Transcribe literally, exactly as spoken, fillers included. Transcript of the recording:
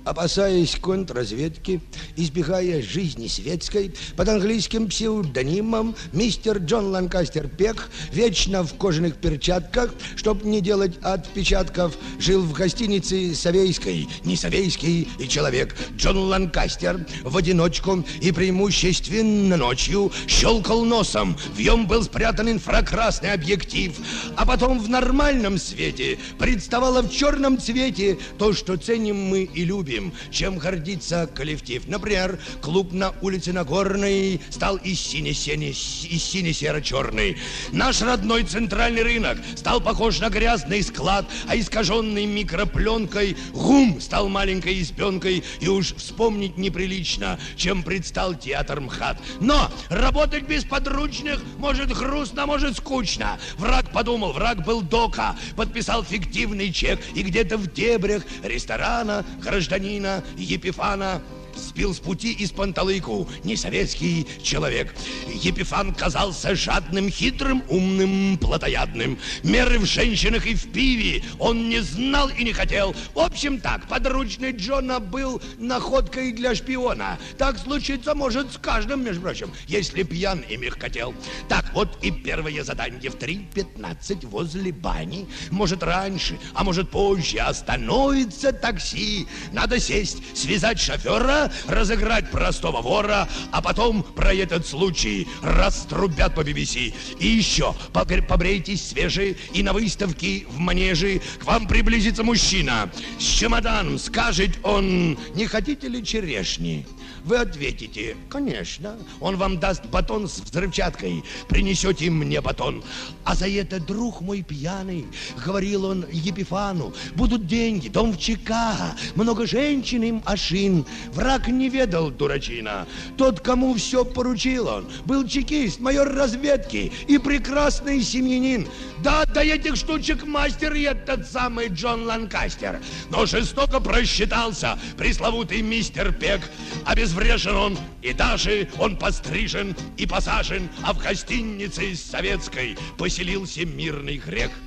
опасаясь контрразведки, избегая жизни светской, под английским псевдонимом мистер Джон Ланкастер Пек, вечно в кожаных перчатках, чтоб не делать отпечатков, жил в гостинице Совейской. Не совейский и человек. Джон Ланкастер в одиночку и преимущественно ночью щелкал носом. В нем был спрятан инфракрасный объектив, а потом в нормальном свете представало в черном цвете то, что ценим мы и любим, чем гордится коллектив. Например, клуб на улице Нагорной стал из сине-серо-черный. Наш родной центральный рынок стал похож на грязный склад, а искаженный микропленкой ГУМ стал маленькой избенкой, и уж вспомнить неприлично, чем предстал театр МХАТ. Но работать без подручных может грустно, может скучно. Враг подумал, враг был дока, подписал фиктивный чек, и где-то в дебрях ресторана гражданина Епифана сбил с пути из панталыку несоветский человек. Епифан казался жадным, хитрым, умным, плотоядным. Меры в женщинах и в пиве он не знал и не хотел. В общем так, подручный Джона был находкой для шпиона. Так случиться может с каждым, между прочим, если пьян и мягкотел. Так вот и первое задание в три пятнадцать возле бани. Может раньше, а может позже остановится такси. Надо сесть, связать шофера, разыграть простого вора, а потом про этот случай раструбят по би би си. И еще побрейтесь свежие, и на выставке в манеже к вам приблизится мужчина с чемоданом. Скажет он: не хотите ли черешни? Вы ответите: конечно. Он вам даст батон с взрывчаткой. Принесете мне батон. А за это, друг мой пьяный, говорил он Епифану, будут деньги, дом в Чикаго, много женщин им ашин. Враг не ведал, дурачина. Тот, кому все поручил он, был чекист, майор разведки и прекрасный семьянин. Да, до этих штучек мастер и этот самый Джон Ланкастер. Но жестоко просчитался пресловутый мистер Пек. Обезврежен он, и даже он пострижен и посажен, а в гостинице советской поселился мирный грек.